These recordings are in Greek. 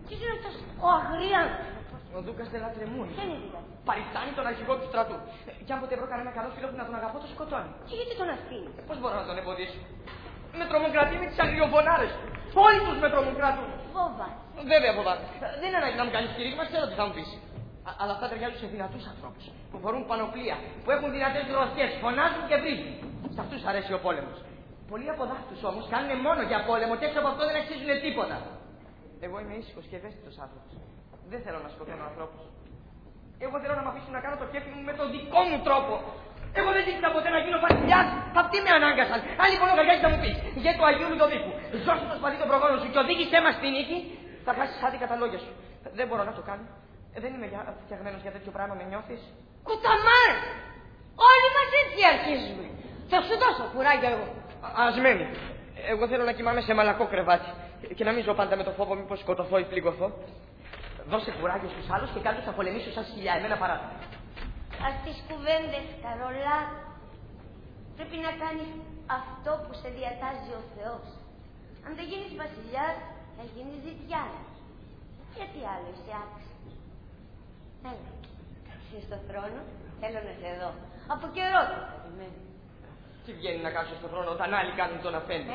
Ποιος είναι αυτός ο αγριάνθρωπος? Ο Δούκας Δελατρεμούνη. Ποιο είναι δηλαδή? Παριστάνει τον αρχηγό του στρατού. Κι αν ποτέ βρω κανένα καλό φίλο που να τον αγαπώ, το σκοτώνει. Και γιατί τον αφήνει? Πώς μπορώ να τον εμποδίσω? Με τρομοκρατεί με τις αγριοφωνάρες. Όλοι τους με τρομοκρατούν. Φοβάσαι? Βέβαια φοβάμαι. Δεν είναι ανάγκη να μου κάνεις κηρύγμα, ξέρω τι θα μου πεις. Αλλά αυτά ταιριάζουν σε δυνατούς ανθρώπους. Που φορούν πανοπλία, που έχουν δυνατές γροθιές, φωνάζουν και βρίζουν. Σε αυτούς αρέσει ο πόλεμος. Πολλοί από δάχτους όμως κάνουν μόνο για πόλεμο και έξω από αυτό δεν αξίζουν τίποτα. Εγώ είμαι ήσυχος και ευαίσθητος άνθρωπος. Δεν θέλω να σκοτώνω ανθρώπους. Εγώ θέλω να μ' αφήσουν να κάνω το κέφι μου με τον δικό μου τρόπο. Εγώ δεν ζήτησα ποτέ να γίνω βασιλιάς. Αυτοί με ανάγκασαν. Αν λοιπόν ο Γαριάκης θα μου πει για το Αγίου Λουδοβίκου, ζώσε το σπαθί των προγόνων σου και οδήγησέ μας στη νίκη, θα χάσεις άδικα τα λόγια σου. Δεν μπορώ να το κάνω. Δεν είμαι φτιαγμένος για τέτοιο πράγμα, με νιώθεις? Κουταμάρ! Όλοι μας έτσι αρχίζουμε. Θα σου δώσω κουράγιο εγώ. Ας μένει. Εγώ θέλω να κοιμάμαι σε μαλακό κρεβάτι και να μην ζω πάντα με το φόβο μήπως σκοτωθώ ή πληγωθώ. Δώσε κουράγιο στους άλλους και κάτω θα πολεμήσω σαν σκυλιά. Εμένα παράτα. Ας τις κουβέντες, Καρολά. Πρέπει να κάνεις αυτό που σε διατάζει ο Θεός. Αν δεν γίνεις βασιλιάς, θα γίνεις ζητιάνος. Γιατί άλλο είσαι άξιος? Έλα, είσαι στο θρόνο, θέλω να σε δω. Από καιρό το περιμένω. Τι βγαίνει να κάτσω στον θρόνο όταν άλλοι κάνουν τον αφέντη?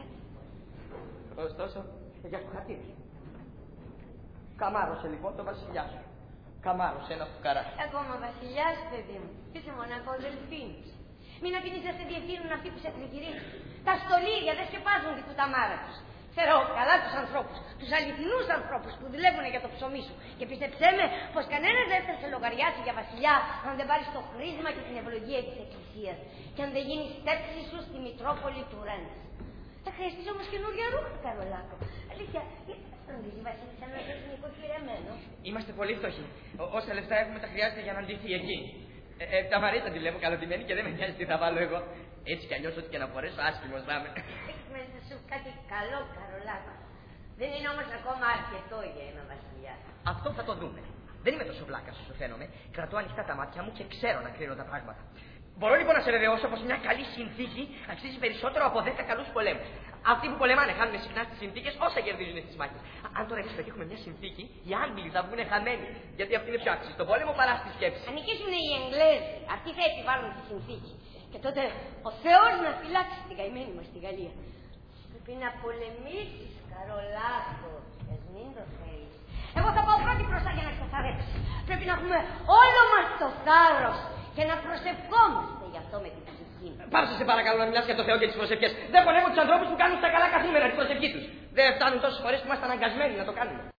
Ωστόσο, για το χατήρι. Καμάρωσε λοιπόν τον βασιλιά σου. Καμάρωσε ένα φουκαρά. Ακόμα βασιλιάς, παιδί μου. Είσαι μοναχός δελφίνος. Μην αφήνεις να σε διευθύνουν αυτοί που σε τριγυρίζουν. Τα στολίδια δεν σκεπάζουν τη κουταμάρα τους. Ξέρω καλά τους ανθρώπους, τους αληθινούς ανθρώπους που δουλεύουν για το ψωμί σου. Και πίστεψέ με πως κανένας δεν θα σε λογαριάσει για βασιλιά αν δεν πάρεις το χρήσμα και την ευλογία της Εκκλησίας. Και αν δεν γίνεις στέψη σου στη Μητρόπολη του Ρέντς. Θα χρειαστείς όμως καινούργια ρούχα, Καρολάκο. Αλήθεια, γιατί θα φροντίζει η Βασίλισσα να έχει νοικοκυρεμένο? Είμαστε πολύ φτωχοί. Όσα λεφτά έχουμε τα χρειάζεται για να ντυθεί εκεί. Τα βαρύτα τη βλέπω καλοντημένη και δεν με νοιάζει τι θα βάλω εγώ. Έτσι κι αλλιώς ό,τι και να φορέσω, άσχημος θα είμαι. Έχεις μέσα σου κάτι καλό, Καρολάκο. Δεν είναι όμως ακόμα αρκετό για ένα βασιλιά. Αυτό θα το δούμε. Δεν είμαι τόσο βλάκας όσο φαίνομαι. Κρατώ ανοιχτά τα μάτια μου και ξέρω να κρίνω τα πράγματα. Μπορώ λοιπόν να σε βεβαιώσω πως μια καλή συνθήκη αξίζει περισσότερο από 10 καλούς πολέμους. Αυτοί που πολεμάνε χάνουν συχνά στις συνθήκες όσα κερδίζουν στις μάχες. Αν τώρα εμείς πετύχουμε μια συνθήκη, οι Άγγλοι θα βγουν χαμένοι. Γιατί αυτοί είναι πιο άξιοι στον πόλεμο παρά στη σκέψη. Αν νικήσουν οι Εγγλέζοι, αυτοί θα επιβάλλουν τη συνθήκη. Και τότε ο Θεός να φυλάξει την καημένη μας στη Γαλλία. Πρέπει να πολεμήσεις, Καρολάκο. Μην το θέλεις. Εγώ θα πάω πρώτη μπροστά για να ξεθαρρέψεις. Πρέπει να έχουμε όλο μας το θάρρος και να προσευχόμαστε γι' αυτό με την ψυχή μας. Πάψε σε παρακαλώ να μιλάς για το Θεό και τις προσευχές. Δεν πονεύω τους ανθρώπους που κάνουν στα καλά καθήμερα την προσευχή τους. Δεν φτάνουν τόσες φορές που είμαστε αναγκασμένοι να το κάνουμε.